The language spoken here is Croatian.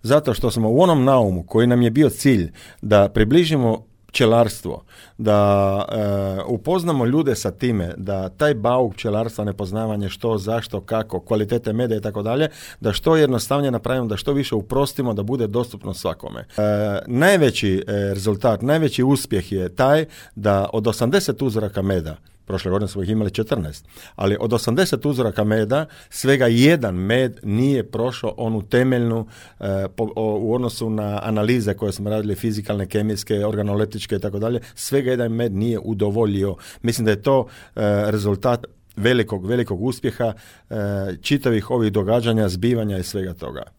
zato što smo u onom naumu koji nam je bio cilj da približimo pčelarstvo, da upoznamo ljude sa time, da taj bauk pčelarstva, nepoznavanje što, zašto, kako, kvalitete meda i tako dalje, da što jednostavnije napravimo, da što više uprostimo, da bude dostupno svakome. Najveći rezultat, najveći uspjeh je taj da od 80 uzoraka meda, prošle godine smo ih imali 14, ali od 80 uzoraka meda svega jedan med nije prošao onu temeljnu u odnosu na analize koje smo radili, fizikalne, kemijske, organoleptičke i tako dalje, svega jedan med nije udovoljio. Mislim da je to rezultat velikog uspjeha čitavih ovih događanja, zbivanja i svega toga.